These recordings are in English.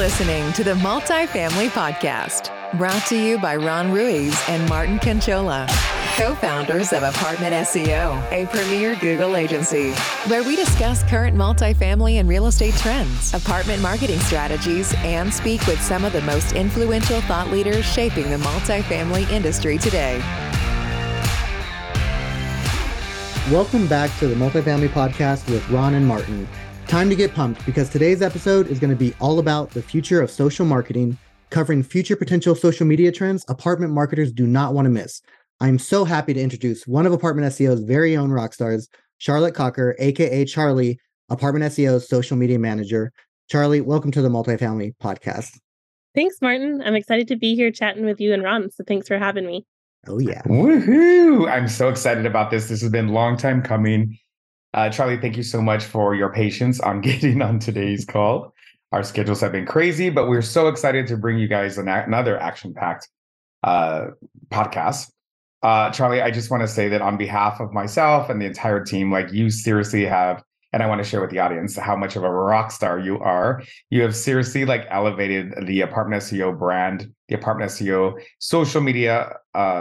listening to the Multifamily Podcast, brought to you by Ron Ruiz and Martin Conchola, co-founders of Apartment SEO, a premier Google agency, where we discuss current multifamily and real estate trends, apartment marketing strategies, and speak with some of the most influential thought leaders shaping the multifamily industry today. Welcome back to the Multifamily Podcast with Ron and Martin. Time to get pumped because today's episode is going to be all about the future of social marketing, covering future potential social media trends apartment marketers do not want to miss. I'm so happy to introduce one of Apartment SEO's very own rock stars, Charlotte Cocker, aka Charlie, Apartment SEO's social media manager. Charlie, welcome to the Multifamily Podcast. Thanks, Martin. I'm excited to be here chatting with you and Ron, so thanks for having me. Oh, yeah. Woohoo! I'm so excited about this. This has been a long time coming. Charlie, thank you so much for your patience on getting on today's call. Our schedules have been crazy, but we're so excited to bring you guys another action-packed podcast. Charlie, I just want to say that on behalf of myself and the entire team, you seriously have, and I want to share with the audience how much of a rock star you are. You have seriously elevated the Apartment SEO brand, the Apartment SEO social media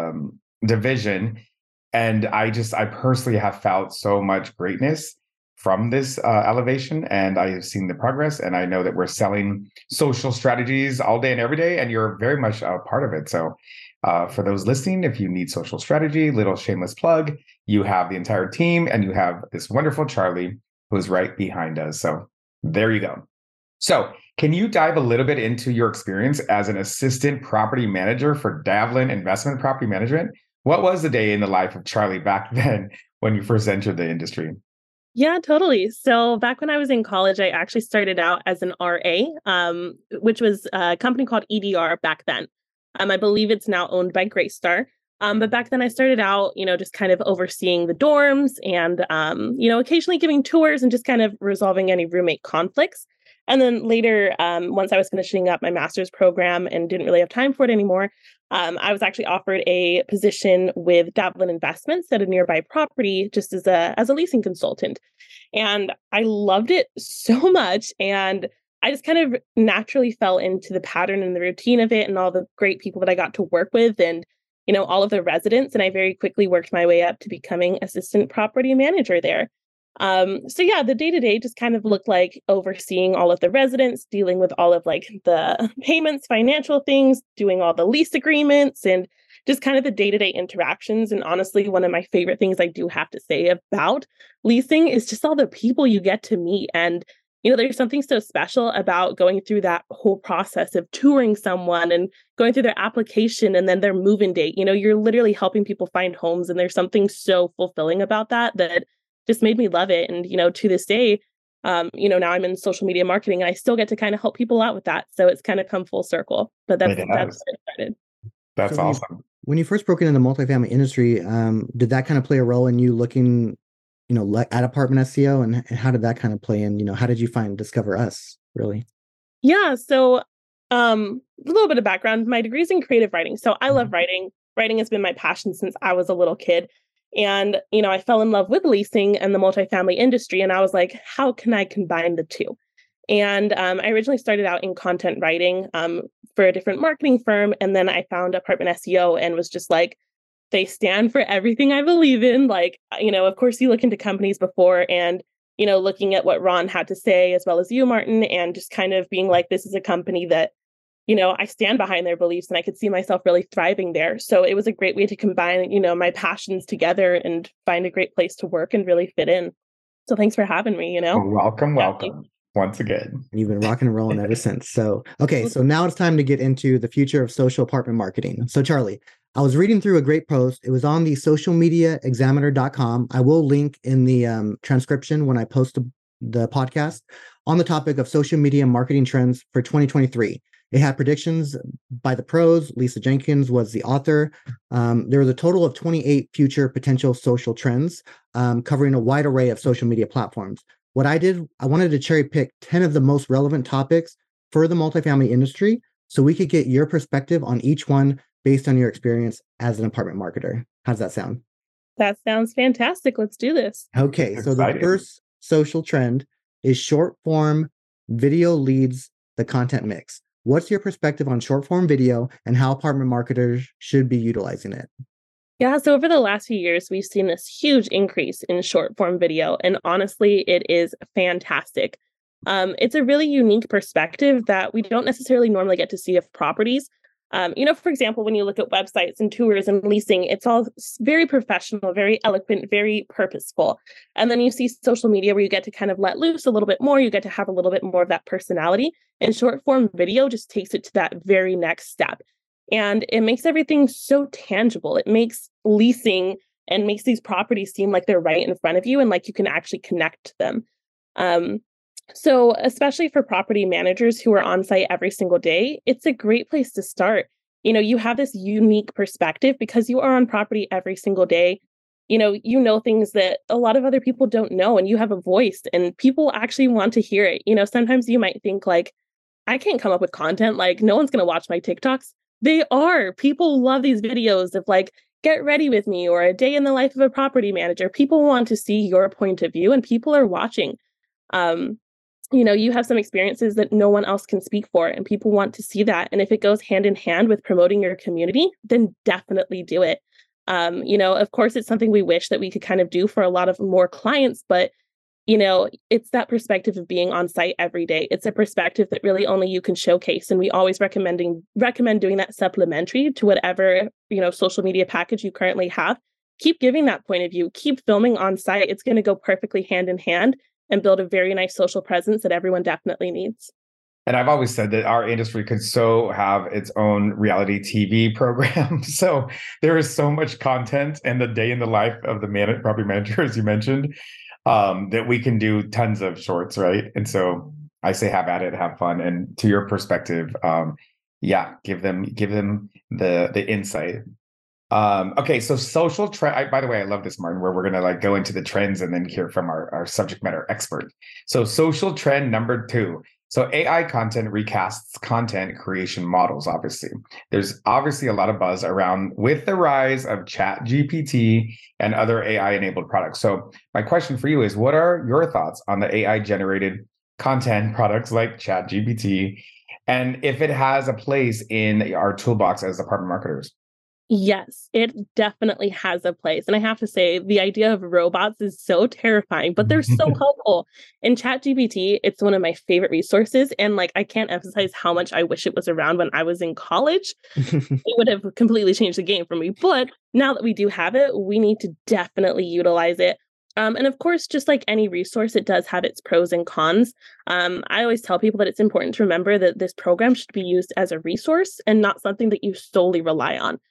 division. And I personally have felt so much greatness from this elevation, and I have seen the progress, and I know that we're selling social strategies all day and every day, and you're very much a part of it. So for those listening, if you need social strategy, little shameless plug, you have the entire team, and you have this wonderful Charlie who is right behind us. So there you go. So can you dive a little bit into your experience as an assistant property manager for Davlin Investment Property Management? What was the day in the life of Charlie back then when you first entered the industry? Yeah, totally. So back when I was in college, I actually started out as an RA, which was a company called EDR back then. I believe it's now owned by Greystar. But back then I started out, just kind of overseeing the dorms and, occasionally giving tours and just kind of resolving any roommate conflicts. And then later, once I was finishing up my master's program and didn't really have time for it anymore, I was actually offered a position with Davlin Investments at a nearby property just as a leasing consultant. And I loved it so much. And I just kind of naturally fell into the pattern and the routine of it and all the great people that I got to work with and, all of the residents. And I very quickly worked my way up to becoming assistant property manager there. So yeah, the day-to-day just kind of looked like overseeing all of the residents, dealing with all of the payments, financial things, doing all the lease agreements, and just kind of the day-to-day interactions. And honestly, one of my favorite things I do have to say about leasing is just all the people you get to meet. And, there's something so special about going through that whole process of touring someone and going through their application and then their move-in date. You're literally helping people find homes. And there's something so fulfilling about that just made me love it. And, to this day, now I'm in social media marketing and I still get to kind of help people out with that. So it's kind of come full circle, but that's where it started. That's awesome. When you first broke into the multifamily industry, did that kind of play a role in you looking, at Apartment SEO, and how did that kind of play in, how did you discover us really? Yeah. So, a little bit of background, my degree is in creative writing. So I love writing. Writing has been my passion since I was a little kid. And, I fell in love with leasing and the multifamily industry. And I was like, how can I combine the two? And I originally started out in content writing for a different marketing firm. And then I found Apartment SEO and was just like, they stand for everything I believe in. Of course, you look into companies before and, looking at what Ron had to say, as well as you, Martin, and just kind of being like, this is a company that I stand behind their beliefs and I could see myself really thriving there. So it was a great way to combine, my passions together and find a great place to work and really fit in. So thanks for having me, Welcome once again. You've been rocking and rolling ever since. So, okay. So now it's time to get into the future of social apartment marketing. So Charlie, I was reading through a great post. It was on the socialmediaexaminer.com. I will link in the transcription when I post the podcast on the topic of social media marketing trends for 2023. It had predictions by the pros. Lisa Jenkins was the author. There was a total of 28 future potential social trends covering a wide array of social media platforms. What I did, I wanted to cherry pick 10 of the most relevant topics for the multifamily industry so we could get your perspective on each one based on your experience as an apartment marketer. How does that sound? That sounds fantastic. Let's do this. Okay, so the first social trend is short form video leads the content mix. What's your perspective on short form video and how apartment marketers should be utilizing it? Yeah, so over the last few years, we've seen this huge increase in short form video. And honestly, it is fantastic. It's a really unique perspective that we don't necessarily normally get to see of properties. For example, when you look at websites and tours and leasing, it's all very professional, very eloquent, very purposeful. And then you see social media where you get to kind of let loose a little bit more. You get to have a little bit more of that personality. And short form video just takes it to that very next step. And it makes everything so tangible. It makes leasing and makes these properties seem like they're right in front of you and like you can actually connect to them. So especially for property managers who are on site every single day, it's a great place to start. You have this unique perspective because you are on property every single day. You know things that a lot of other people don't know, and you have a voice and people actually want to hear it. Sometimes you might think like, I can't come up with content. Like no one's going to watch my TikToks. They are. People love these videos of like, get ready with me or a day in the life of a property manager. People want to see your point of view and people are watching. You have some experiences that no one else can speak for and people want to see that. And if it goes hand in hand with promoting your community, then definitely do it. Of course, it's something we wish that we could kind of do for a lot of more clients, but it's that perspective of being on site every day. It's a perspective that really only you can showcase. And we always recommend doing that supplementary to whatever, social media package you currently have. Keep giving that point of view, keep filming on site. It's going to go perfectly hand in hand and build a very nice social presence that everyone definitely needs. And I've always said that our industry could so have its own reality TV program. So there is so much content and the day in the life of the property manager, as you mentioned, that we can do tons of shorts, right? And so I say have at it, have fun. And to your perspective, give them the insight. Okay, so social trend. By the way, I love this, Martin, where we're gonna go into the trends and then hear from our subject matter expert. So social trend number 2. So AI content recasts content creation models, obviously. There's obviously a lot of buzz around with the rise of ChatGPT and other AI-enabled products. So my question for you is, what are your thoughts on the AI-generated content products like ChatGPT, and if it has a place in our toolbox as apartment marketers? Yes, it definitely has a place. And I have to say, the idea of robots is so terrifying, but they're so helpful. In ChatGPT, it's one of my favorite resources. And I can't emphasize how much I wish it was around when I was in college. It would have completely changed the game for me. But now that we do have it, we need to definitely utilize it. And of course, just like any resource, it does have its pros and cons. I always tell people that it's important to remember that this program should be used as a resource and not something that you solely rely on.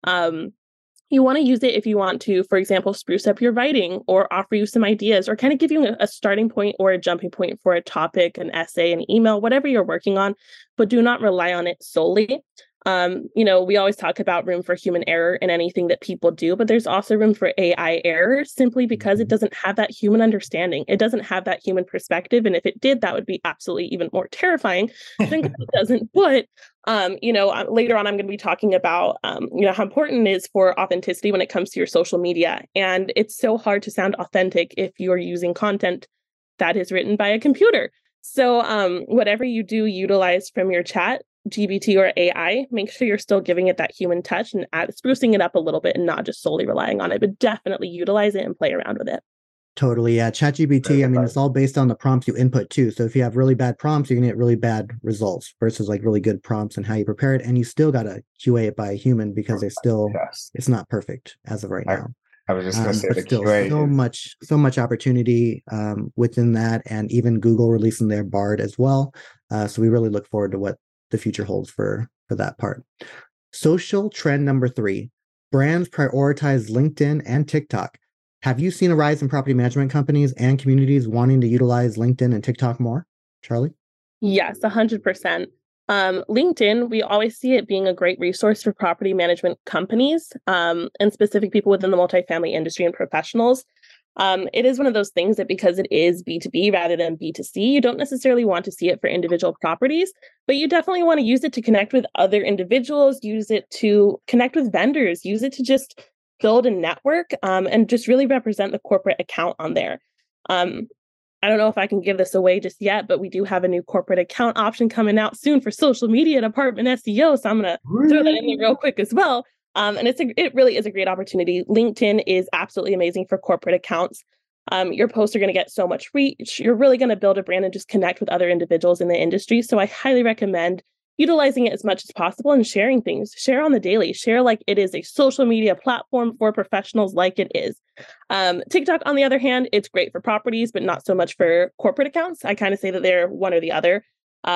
You want to use it if you want to, for example, spruce up your writing or offer you some ideas or kind of give you a starting point or a jumping point for a topic, an essay, an email, whatever you're working on, but do not rely on it solely. We always talk about room for human error in anything that people do, but there's also room for AI error simply because it doesn't have that human understanding. It doesn't have that human perspective. And if it did, that would be absolutely even more terrifying. Thank God it doesn't. But, later on, I'm going to be talking about, how important it is for authenticity when it comes to your social media. And it's so hard to sound authentic if you're using content that is written by a computer. So whatever you do utilize from your chat, GPT or AI, make sure you're still giving it that human touch and sprucing it up a little bit and not just solely relying on it, but definitely utilize it and play around with it. Totally. Yeah. ChatGPT, it's all based on the prompts you input too. So if you have really bad prompts, you're going to get really bad results versus really good prompts and how you prepare it. And you still got to QA it by a human because it's not perfect as of right now. I was just going to say, but still so much opportunity within that, and even Google releasing their Bard as well. So we really look forward to what the future holds for that part. Social trend number 3, brands prioritize LinkedIn and TikTok. Have you seen a rise in property management companies and communities wanting to utilize LinkedIn and TikTok more? Charlie? Yes, 100%. LinkedIn, we always see it being a great resource for property management companies and specific people within the multifamily industry and professionals. It is one of those things that because it is B2B rather than B2C, you don't necessarily want to see it for individual properties, but you definitely want to use it to connect with other individuals, use it to connect with vendors, use it to just build a network and just really represent the corporate account on there. I don't know if I can give this away just yet, but we do have a new corporate account option coming out soon for social media department SEO. So I'm going to throw that in there real quick as well. And it really is a great opportunity. LinkedIn is absolutely amazing for corporate accounts. Your posts are going to get so much reach. You're really going to build a brand and just connect with other individuals in the industry. So I highly recommend utilizing it as much as possible and sharing things. Share on the daily. Share like it is a social media platform for professionals like it is. TikTok, on the other hand, it's great for properties, but not so much for corporate accounts. I kind of say that they're one or the other.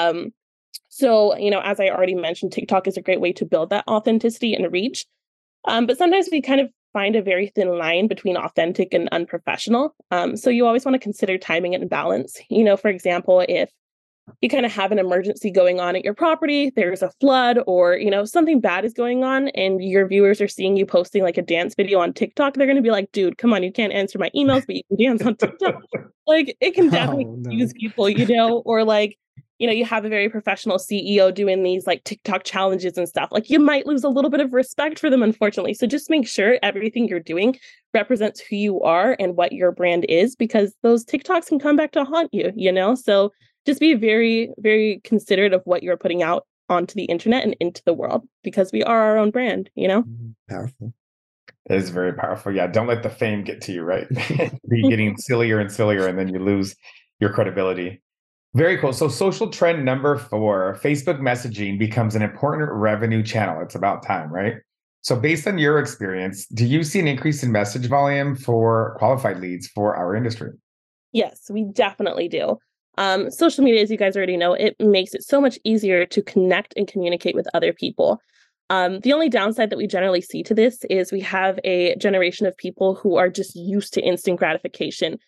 So, as I already mentioned, TikTok is a great way to build that authenticity and reach. But sometimes we kind of find a very thin line between authentic and unprofessional. So you always want to consider timing and balance. For example, if you kind of have an emergency going on at your property, there's a flood or, something bad is going on and your viewers are seeing you posting like a dance video on TikTok, they're going to be like, dude, come on, you can't answer my emails, but you can dance on TikTok. Like it can definitely confuse people, or like, you have a very professional CEO doing these like TikTok challenges and stuff. Like you might lose a little bit of respect for them, unfortunately. So just make sure everything you're doing represents who you are and what your brand is, because those TikToks can come back to haunt you, So just be very, very considerate of what you're putting out onto the internet and into the world, because we are our own brand, Powerful. It is very powerful. Yeah. Don't let the fame get to you, right? Be getting sillier and sillier, and then you lose your credibility. Very cool. So social trend number 4, Facebook messaging becomes an important revenue channel. It's about time, right? So based on your experience, do you see an increase in message volume for qualified leads for our industry? Yes, we definitely do. Social media, as you guys already know, it makes it so much easier to connect and communicate with other people. The only downside that we generally see to this is we have a generation of people who are just used to instant gratification.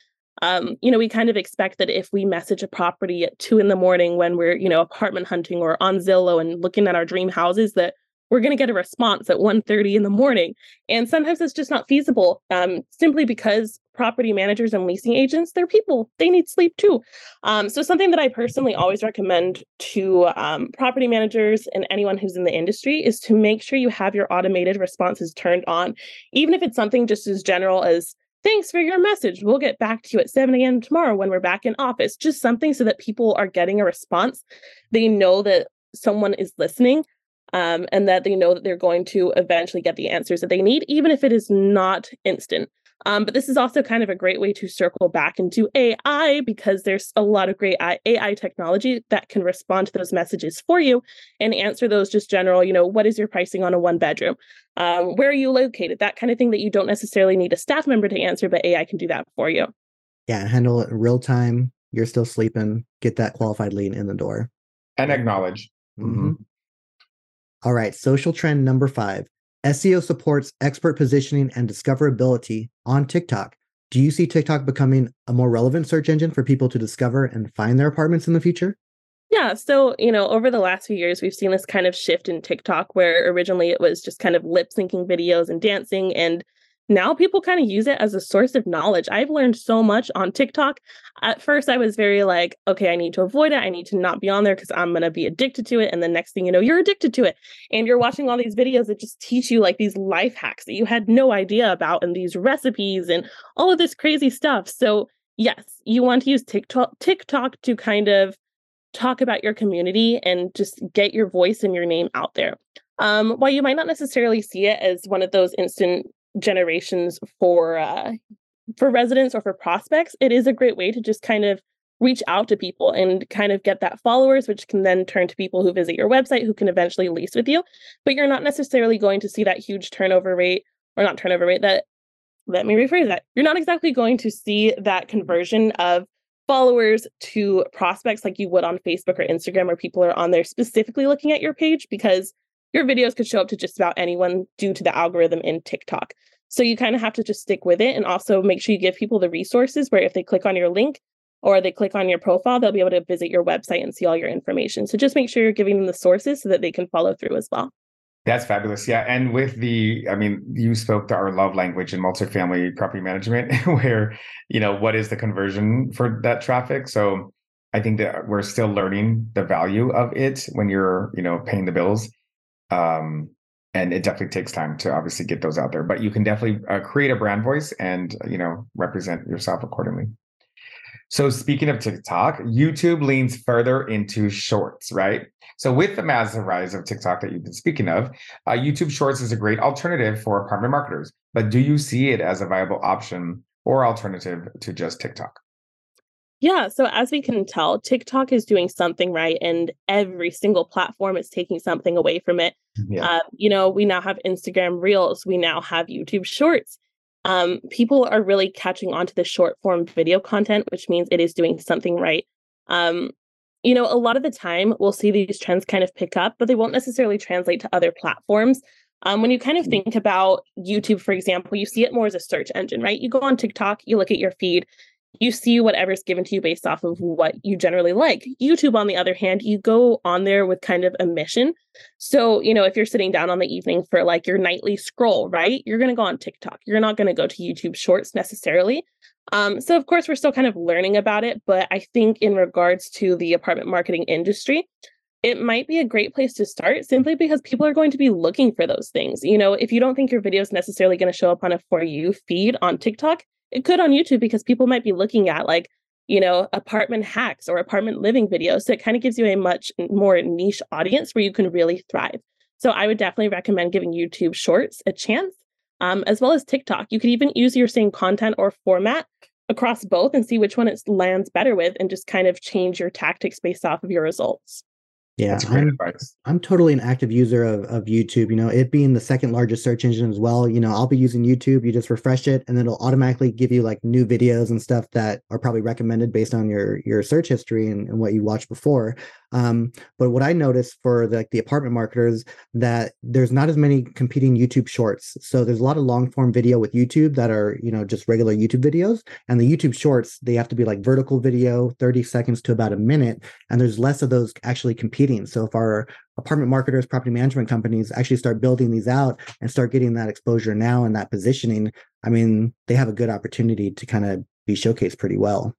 We kind of expect that if we message a property at 2 a.m. when we're, apartment hunting or on Zillow and looking at our dream houses, that we're going to get a response at 1:30 a.m. And sometimes it's just not feasible, simply because property managers and leasing agents, they're people, they need sleep too. So something that I personally always recommend to property managers and anyone who's in the industry is to make sure you have your automated responses turned on, even if it's something just as general as, thanks for your message, we'll get back to you at 7 a.m. tomorrow when we're back in office. Just something so that people are getting a response. They know that someone is listening. And that they know that they're going to eventually get the answers that they need, even if it is not instant. But this is also kind of a great way to circle back into AI, because there's a lot of great AI technology that can respond to those messages for you and answer those just general, what is your pricing on a 1-bedroom? Where are you located? That kind of thing that you don't necessarily need a staff member to answer, but AI can do that for you. Yeah, handle it in real time. You're still sleeping. Get that qualified lead in the door. And acknowledge. Mm-hmm. All right, social trend number 5. SEO supports expert positioning and discoverability on TikTok. Do you see TikTok becoming a more relevant search engine for people to discover and find their apartments in the future? Yeah. So, over the last few years, we've seen this kind of shift in TikTok where originally it was just kind of lip syncing videos and dancing. And now people kind of use it as a source of knowledge. I've learned so much on TikTok. At first, I was very like, okay, I need to avoid it. I need to not be on there because I'm going to be addicted to it. And the next thing you know, you're addicted to it. And you're watching all these videos that just teach you like these life hacks that you had no idea about, and these recipes and all of this crazy stuff. So yes, you want to use TikTok to kind of talk about your community and just get your voice and your name out there. While you might not necessarily see it as one of those instant generations for residents or for prospects, it is a great way to just kind of reach out to people and kind of get that followers, which can then turn to people who visit your website, who can eventually lease with you. But you're not necessarily going to see that huge turnover rate, or not turnover rate, that, let me rephrase that. You're not exactly going to see that conversion of followers to prospects like you would on Facebook or Instagram, where people are on there specifically looking at your page, because your videos could show up to just about anyone due to the algorithm in TikTok. So you kind of have to just stick with it, and also make sure you give people the resources where if they click on your link or they click on your profile, they'll be able to visit your website and see all your information. So just make sure you're giving them the sources so that they can follow through as well. That's fabulous. Yeah. And with you spoke to our love language in multifamily property management, where, what is the conversion for that traffic? So I think that we're still learning the value of it when you're, paying the bills. And it definitely takes time to obviously get those out there, but you can definitely create a brand voice and, represent yourself accordingly. So speaking of TikTok, YouTube leans further into shorts, right? So with the massive rise of TikTok that you've been speaking of, YouTube Shorts is a great alternative for apartment marketers. But do you see it as a viable option or alternative to just TikTok? Yeah, so as we can tell, TikTok is doing something right, and every single platform is taking something away from it. Yeah. We now have Instagram Reels, we now have YouTube Shorts. People are really catching on to the short form video content, which means it is doing something right. Um, a lot of the time we'll see these trends kind of pick up, but they won't necessarily translate to other platforms. When you kind of think about YouTube, for example, you see it more as a search engine, right? You go on TikTok, you look at your feed, you see whatever's given to you based off of what you generally like. YouTube, on the other hand, you go on there with kind of a mission. So, if you're sitting down on the evening for like your nightly scroll, right, you're going to go on TikTok. You're not going to go to YouTube Shorts necessarily. So, of course, we're still kind of learning about it. But I think in regards to the apartment marketing industry, it might be a great place to start simply because people are going to be looking for those things. If you don't think your video is necessarily going to show up on a For You feed on TikTok, it could on YouTube because people might be looking at apartment hacks or apartment living videos. So it kind of gives you a much more niche audience where you can really thrive. So I would definitely recommend giving YouTube Shorts a chance, as well as TikTok. You could even use your same content or format across both and see which one it lands better with and just kind of change your tactics based off of your results. Yeah, That's great advice. I'm totally an active user of YouTube, it being the second largest search engine as well. I'll be using YouTube, you just refresh it and it'll automatically give you like new videos and stuff that are probably recommended based on your search history and what you watched before. But what I noticed for the apartment marketers, that there's not as many competing YouTube Shorts. So there's a lot of long form video with YouTube that are, just regular YouTube videos. And the YouTube Shorts, they have to be like vertical video, 30 seconds to about a minute. And there's less of those actually competing. So if our apartment marketers, property management companies actually start building these out and start getting that exposure now and that positioning, I mean, they have a good opportunity to kind of be showcased pretty well.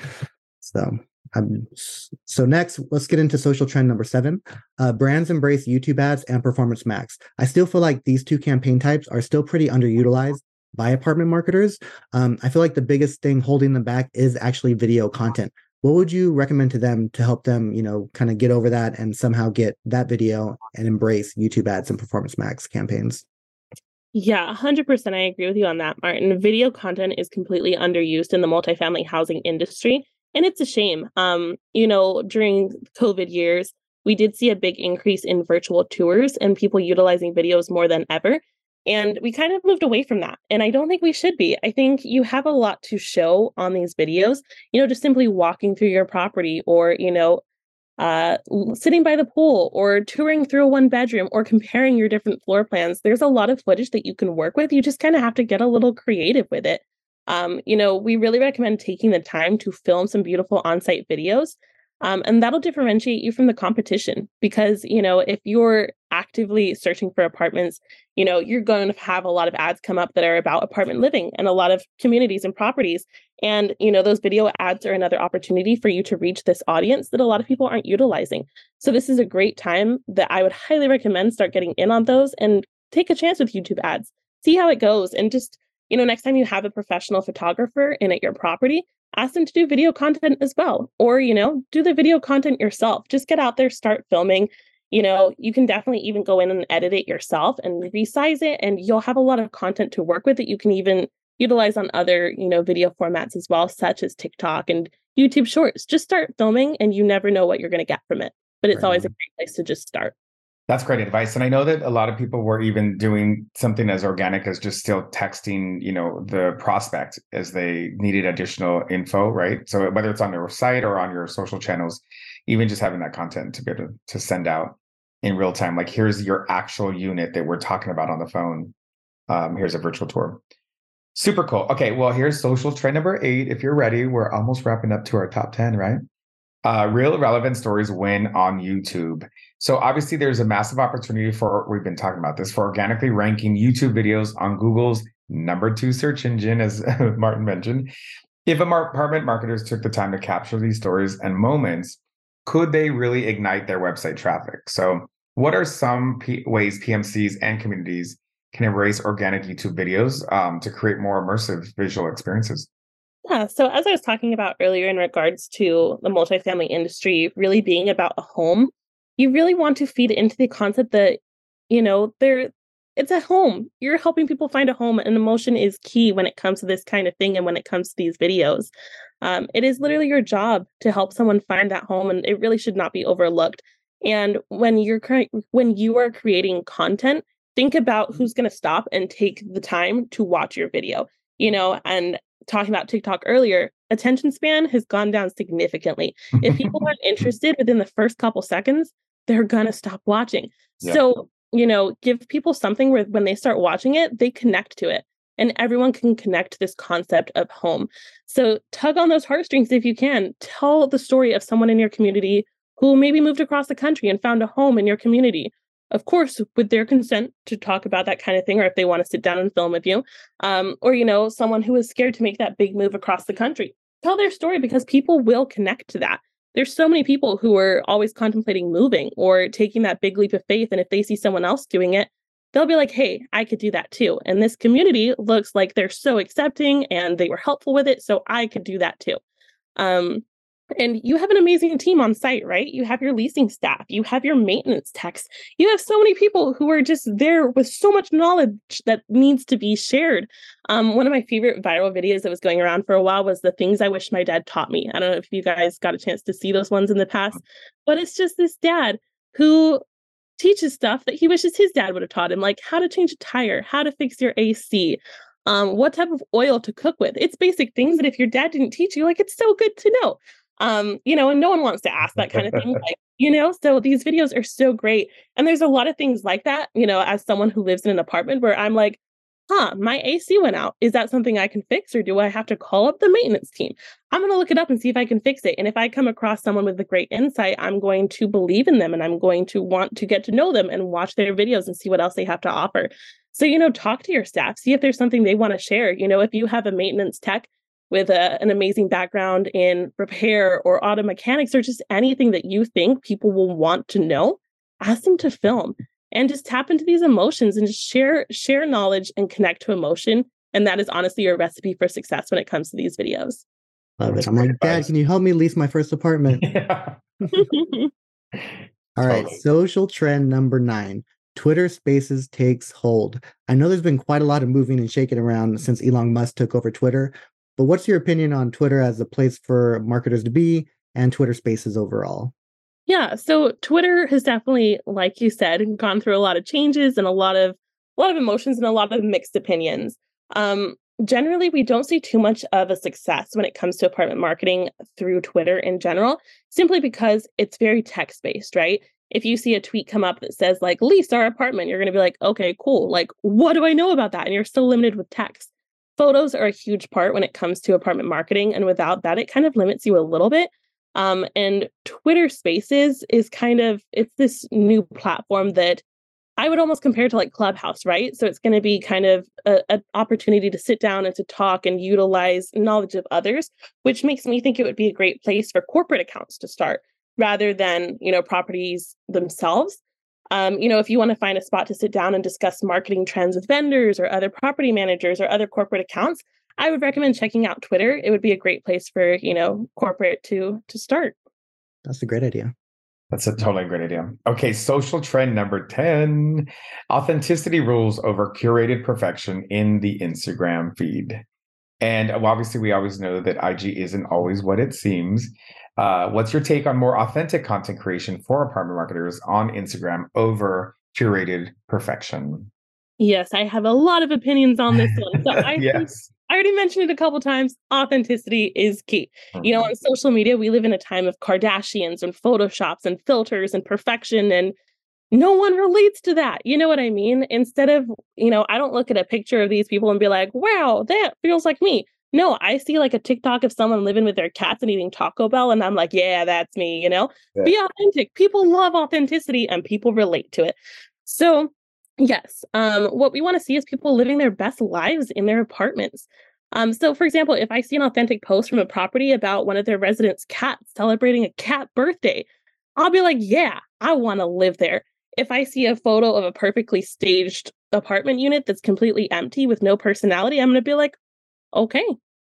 So next, let's get into social trend number 7. Brands embrace YouTube ads and Performance Max. I still feel like these two campaign types are still pretty underutilized by apartment marketers. I feel like the biggest thing holding them back is actually video content. What would you recommend to them to help them, kind of get over that and somehow get that video and embrace YouTube ads and Performance Max campaigns? Yeah, 100%. I agree with you on that, Martin. Video content is completely underused in the multifamily housing industry. And it's a shame. During COVID years, we did see a big increase in virtual tours and people utilizing videos more than ever. And we kind of moved away from that. And I don't think we should be. I think you have a lot to show on these videos, just simply walking through your property or, sitting by the pool or touring through a 1-bedroom or comparing your different floor plans. There's a lot of footage that you can work with. You just kind of have to get a little creative with it. We really recommend taking the time to film some beautiful on-site videos. And that'll differentiate you from the competition because, if you're actively searching for apartments, you're going to have a lot of ads come up that are about apartment living and a lot of communities and properties. And, those video ads are another opportunity for you to reach this audience that a lot of people aren't utilizing. So this is a great time that I would highly recommend start getting in on those and take a chance with YouTube ads. See how it goes and just next time you have a professional photographer in at your property, ask them to do video content as well. Or, do the video content yourself. Just get out there, start filming. You can definitely even go in and edit it yourself and resize it. And you'll have a lot of content to work with that you can even utilize on other, video formats as well, such as TikTok and YouTube Shorts. Just start filming and you never know what you're going to get from it. But it's always a great place to just start. That's great advice. And I know that a lot of people were even doing something as organic as just still texting, the prospect as they needed additional info, right? So whether it's on their site or on your social channels, even just having that content to be able to send out in real time, like here's your actual unit that we're talking about on the phone. Here's a virtual tour. Super cool. Okay, well, here's social trend number 8. If you're ready, we're almost wrapping up to our top 10, right? Real relevant stories win on YouTube. So obviously there's a massive opportunity we've been talking about this, for organically ranking YouTube videos on Google's number 2 search engine, as Martin mentioned. If apartment marketers took the time to capture these stories and moments, could they really ignite their website traffic? So what are some ways PMCs and communities can embrace organic YouTube videos to create more immersive visual experiences? Yeah. So as I was talking about earlier in regards to the multifamily industry really being about a home, you really want to feed into the concept that, it's a home. You're helping people find a home, and emotion is key when it comes to this kind of thing and when it comes to these videos. It is literally your job to help someone find that home, and it really should not be overlooked. And when you are creating content, think about who's going to stop and take the time to watch your video. And talking about TikTok earlier, attention span has gone down significantly. If people aren't interested within the first couple seconds, they're going to stop watching. Yeah. So, give people something where when they start watching it, they connect to it. And everyone can connect to this concept of home. So tug on those heartstrings if you can. Tell the story of someone in your community who maybe moved across the country and found a home in your community. Of course, with their consent to talk about that kind of thing, or if they want to sit down and film with you, or someone who is scared to make that big move across the country. Tell their story because people will connect to that. There's so many people who are always contemplating moving or taking that big leap of faith. And if they see someone else doing it, they'll be like, hey, I could do that too. And this community looks like they're so accepting and they were helpful with it. So I could do that too. And you have an amazing team on site, right? You have your leasing staff, you have your maintenance techs, you have so many people who are just there with so much knowledge that needs to be shared. One of my favorite viral videos that was going around for a while was the things I wish my dad taught me. I don't know if you guys got a chance to see those ones in the past, but it's just this dad who teaches stuff that he wishes his dad would have taught him, like how to change a tire, how to fix your AC, what type of oil to cook with. It's basic things that if your dad didn't teach you, like it's so good to know. And no one wants to ask that kind of thing, so these videos are so great. And there's a lot of things like that, as someone who lives in an apartment where I'm like, my AC went out. Is that something I can fix, or do I have to call up the maintenance team? I'm going to look it up and see if I can fix it. And if I come across someone with a great insight, I'm going to believe in them and I'm going to want to get to know them and watch their videos and see what else they have to offer. So, talk to your staff, see if there's something they want to share. If you have a maintenance tech with an amazing background in repair or auto mechanics or just anything that you think people will want to know, ask them to film and just tap into these emotions and just share knowledge and connect to emotion. And that is honestly your recipe for success when it comes to these videos. Love it. I'm like, Dad, can you help me lease my first apartment? Yeah. All right. Social trend number 9. Twitter Spaces takes hold. I know there's been quite a lot of moving and shaking around since Elon Musk took over Twitter, but what's your opinion on Twitter as a place for marketers to be and Twitter Spaces overall? Yeah, so Twitter has definitely, like you said, gone through a lot of changes and a lot of emotions and a lot of mixed opinions. Generally, we don't see too much of a success when it comes to apartment marketing through Twitter in general, simply because it's very text-based, right? If you see a tweet come up that says like, lease our apartment, you're going to be like, okay, cool. Like, what do I know about that? And you're still limited with text. Photos are a huge part when it comes to apartment marketing. And without that, it kind of limits you a little bit. And Twitter Spaces is it's this new platform that I would almost compare to like Clubhouse, right? So it's going to be kind of an opportunity to sit down and to talk and utilize knowledge of others, which makes me think it would be a great place for corporate accounts to start rather than, properties themselves. If you want to find a spot to sit down and discuss marketing trends with vendors or other property managers or other corporate accounts, I would recommend checking out Twitter. It would be a great place for, corporate to start. That's a great idea. That's a totally great idea. Okay, social trend number 10, authenticity rules over curated perfection in the Instagram feed. And obviously, we always know that IG isn't always what it seems. What's your take on more authentic content creation for apartment marketers on Instagram over curated perfection? Yes, I have a lot of opinions on this one. So Yes. I already mentioned it a couple times. Authenticity is key. Mm-hmm. On social media, we live in a time of Kardashians and Photoshops and filters and perfection, and no one relates to that. You know what I mean? Instead of, I don't look at a picture of these people and be like, wow, that feels like me. No, I see like a TikTok of someone living with their cats and eating Taco Bell, and I'm like, yeah, that's me, Yeah. Be authentic. People love authenticity and people relate to it. So yes, what we want to see is people living their best lives in their apartments. So for example, if I see an authentic post from a property about one of their residents' cats celebrating a cat birthday, I'll be like, yeah, I want to live there. If I see a photo of a perfectly staged apartment unit that's completely empty with no personality, I'm going to be like, okay,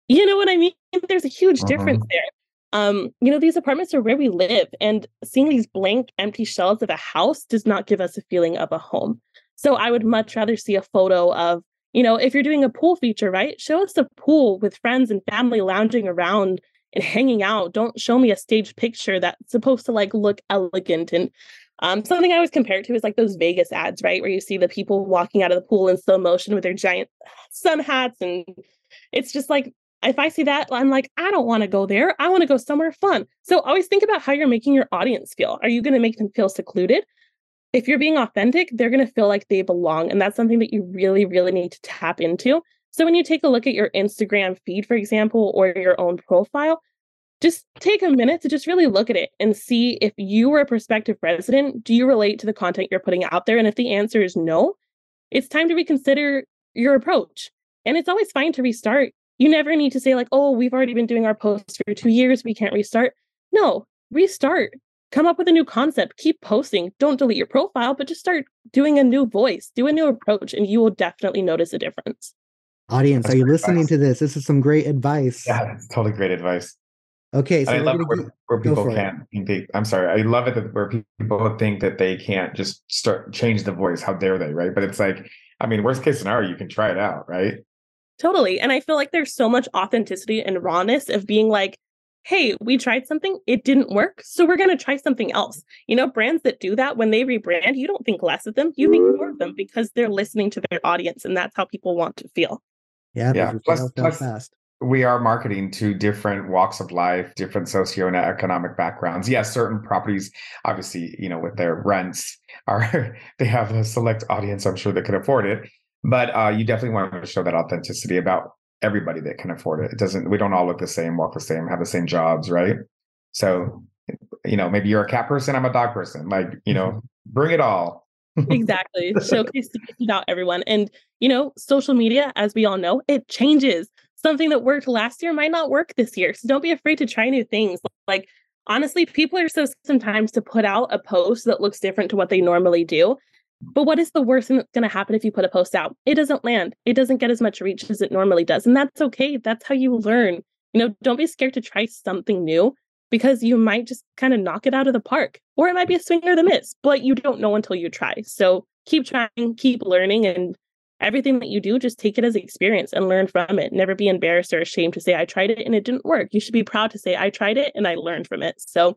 You know what I mean? There's a huge Uh-huh. difference there. These apartments are where we live, and seeing these blank, empty shells of a house does not give us a feeling of a home. So I would much rather see a photo of, if you're doing a pool feature, right? Show us a pool with friends and family lounging around and hanging out. Don't show me a staged picture that's supposed to like look elegant. And something I always compare it to is like those Vegas ads, right? Where you see the people walking out of the pool in slow motion with their giant sun hats. And it's just like, if I see that, I'm like, I don't want to go there. I want to go somewhere fun. So always think about how you're making your audience feel. Are you going to make them feel secluded? If you're being authentic, they're going to feel like they belong. And that's something that you really, really need to tap into. So when you take a look at your Instagram feed, for example, or your own profile, just take a minute to just really look at it and see if you were a prospective resident, do you relate to the content you're putting out there? And if the answer is no, it's time to reconsider your approach. And it's always fine to restart. You never need to say like, oh, we've already been doing our posts for 2 years. We can't restart. No, restart. Come up with a new concept. Keep posting. Don't delete your profile, but just start doing a new voice, do a new approach, and you will definitely notice a difference. Audience, That's are you great listening advice. to this? This is some great advice. Yeah, that's totally great advice. Okay, And so I we're love gonna it where go people for it. can't think I'm sorry. I love it that where people think that they can't just change the voice. How dare they, right? But it's like, I mean, worst case scenario, you can try it out, right? Totally. And I feel like there's so much authenticity and rawness of being like, hey, we tried something, it didn't work, so we're going to try something else. Brands that do that, when they rebrand, you don't think less of them, you think more of them because they're listening to their audience, and that's how people want to feel. Yeah, Yeah. those Plus, referrals fell fast. we are marketing to different walks of life, different socioeconomic backgrounds. Yes, certain properties, obviously, with their rents are they have a select audience, I'm sure, that can afford it. But you definitely want to show that authenticity about everybody that can afford it. We don't all look the same, walk the same, have the same jobs, right? So, maybe you're a cat person, I'm a dog person. Like, bring it all. Exactly. Showcase about everyone. And, social media, as we all know, it changes. Something that worked last year might not work this year. So don't be afraid to try new things. Like, honestly, people are so sometimes to put out a post that looks different to what they normally do. But what is the worst thing that's going to happen if you put a post out? It doesn't land. It doesn't get as much reach as it normally does. And that's okay. That's how you learn. Don't be scared to try something new because you might just kind of knock it out of the park, or it might be a swing or the miss, but you don't know until you try. So keep trying, keep learning, and everything that you do, just take it as experience and learn from it. Never be embarrassed or ashamed to say, I tried it and it didn't work. You should be proud to say, I tried it and I learned from it. So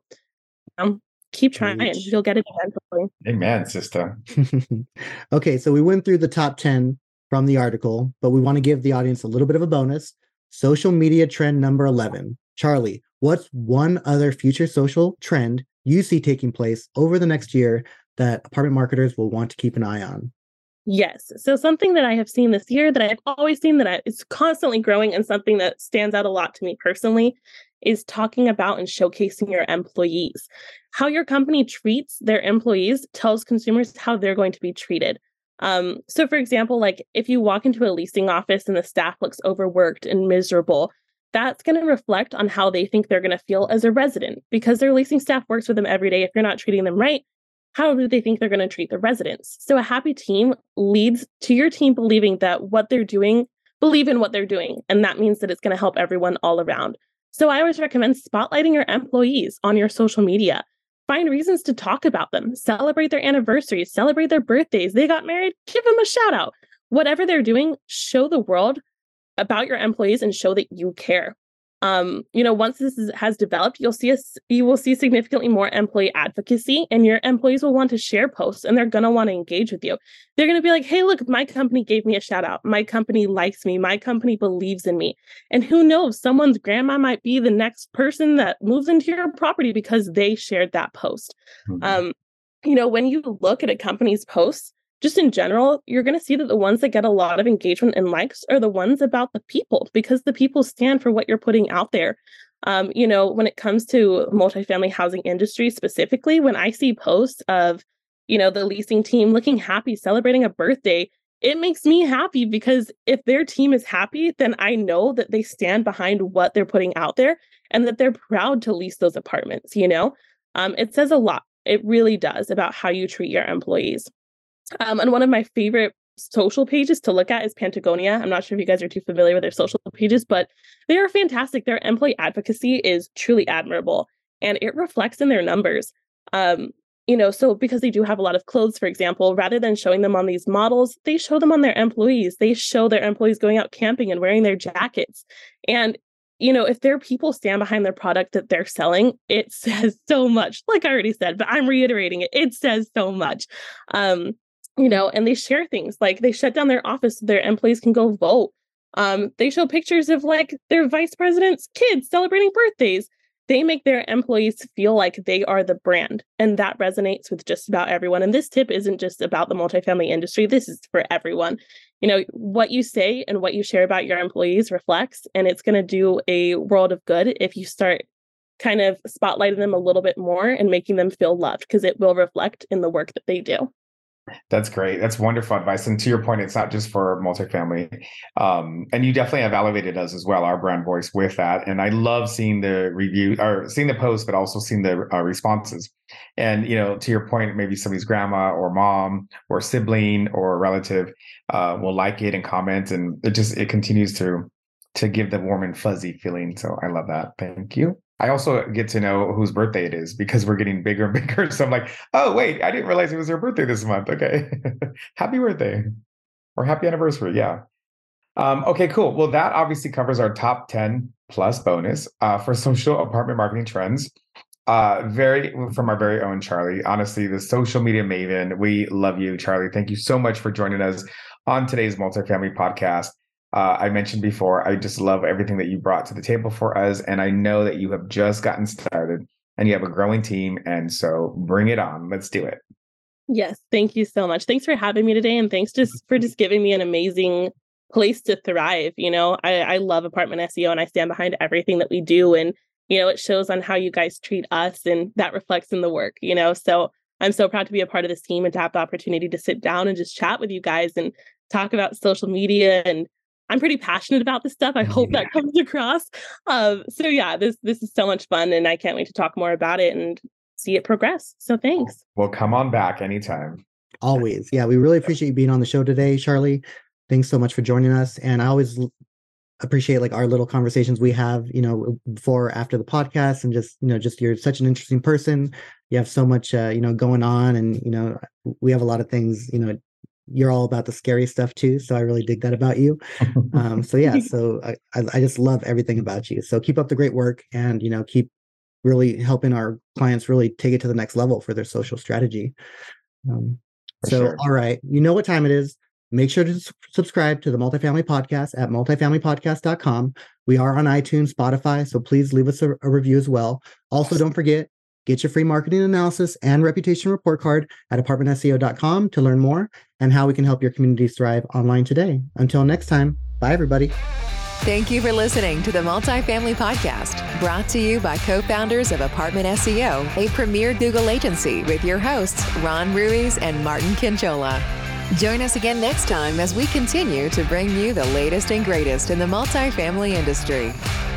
keep trying. You'll get it eventually. Amen, sister. Okay, so we went through the top 10 from the article, but we want to give the audience a little bit of a bonus. Social media trend number 11. Charlie, what's one other future social trend you see taking place over the next year that apartment marketers will want to keep an eye on? Yes. So something that I have seen this year that I've always seen that is constantly growing and something that stands out a lot to me personally is talking about and showcasing your employees. How your company treats their employees tells consumers how they're going to be treated. So for example, like if you walk into a leasing office and the staff looks overworked and miserable, that's going to reflect on how they think they're going to feel as a resident because their leasing staff works with them every day. If you're not treating them right, how do they think they're going to treat the residents? So a happy team leads to your team believing that what they're doing, believe in what they're doing. And that means that it's going to help everyone all around. So I always recommend spotlighting your employees on your social media. Find reasons to talk about them, celebrate their anniversaries, celebrate their birthdays. They got married, give them a shout out. Whatever they're doing, show the world about your employees and show that you care. Once has developed, you will see significantly more employee advocacy, and your employees will want to share posts and they're going to want to engage with you. They're going to be like, hey, look, my company gave me a shout out. My company likes me. My company believes in me. And who knows, someone's grandma might be the next person that moves into your property because they shared that post. Mm-hmm. When you look at a company's posts, just in general, you're going to see that the ones that get a lot of engagement and likes are the ones about the people because the people stand for what you're putting out there. When it comes to multifamily housing industry specifically, when I see posts of, the leasing team looking happy, celebrating a birthday, it makes me happy because if their team is happy, then I know that they stand behind what they're putting out there and that they're proud to lease those apartments, It says a lot. It really does about how you treat your employees. And one of my favorite social pages to look at is Patagonia. I'm not sure if you guys are too familiar with their social pages, but they are fantastic. Their employee advocacy is truly admirable, and it reflects in their numbers. So because they do have a lot of clothes, for example, rather than showing them on these models, they show them on their employees. They show their employees going out camping and wearing their jackets. And, if their people stand behind their product that they're selling, it says so much. Like I already said, but I'm reiterating it. It says so much. And they share things like they shut down their office so their employees can go vote. They show pictures of like their vice president's kids celebrating birthdays. They make their employees feel like they are the brand, and that resonates with just about everyone. And this tip isn't just about the multifamily industry. This is for everyone. What you say and what you share about your employees reflects, and it's going to do a world of good if you start kind of spotlighting them a little bit more and making them feel loved, because it will reflect in the work that they do. That's great. That's wonderful advice. And to your point, it's not just for multifamily. And you definitely have elevated us as well, our brand voice, with that. And I love seeing the review or seeing the post, but also seeing the responses. And, to your point, maybe somebody's grandma or mom or sibling or relative will like it and comment. And it continues to give the warm and fuzzy feeling. So I love that. Thank you. I also get to know whose birthday it is because we're getting bigger and bigger. So I'm like, oh, wait, I didn't realize it was your birthday this month. Okay. Happy birthday or happy anniversary. Yeah. Okay, cool. Well, that obviously covers our top 10 plus bonus for social apartment marketing trends. From our very own Charlie. Honestly, the social media maven. We love you, Charlie. Thank you so much for joining us on today's Multifamily Podcast. I mentioned before, I just love everything that you brought to the table for us. And I know that you have just gotten started and you have a growing team. And so bring it on. Let's do it. Yes. Thank you so much. Thanks for having me today. And thanks for giving me an amazing place to thrive. I love apartment SEO and I stand behind everything that we do. And, it shows on how you guys treat us and that reflects in the work, so I'm so proud to be a part of this team and to have the opportunity to sit down and just chat with you guys and talk about social media. And I'm pretty passionate about this stuff. I hope that comes across. This is so much fun and I can't wait to talk more about it and see it progress. So thanks. Well, come on back anytime. Always. Yeah, we really appreciate you being on the show today, Charlie. Thanks so much for joining us. And I always appreciate like our little conversations we have, before or after the podcast, and just you're such an interesting person. You have so much, going on, and, we have a lot of things, you're all about the scary stuff too. So I really dig that about you. So I just love everything about you. So keep up the great work and, keep really helping our clients really take it to the next level for their social strategy. Sure. All right. You know what time it is. Make sure to subscribe to the Multifamily Podcast at multifamilypodcast.com. We are on iTunes, Spotify, so please leave us a review as well. Also, don't forget, get your free marketing analysis and reputation report card at apartmentseo.com to learn more and how we can help your communities thrive online today. Until next time, bye everybody. Thank you for listening to the Multifamily Podcast, brought to you by co-founders of Apartment SEO, a premier Google agency, with your hosts, Ron Ruiz and Martin Kinchola. Join us again next time as we continue to bring you the latest and greatest in the multifamily industry.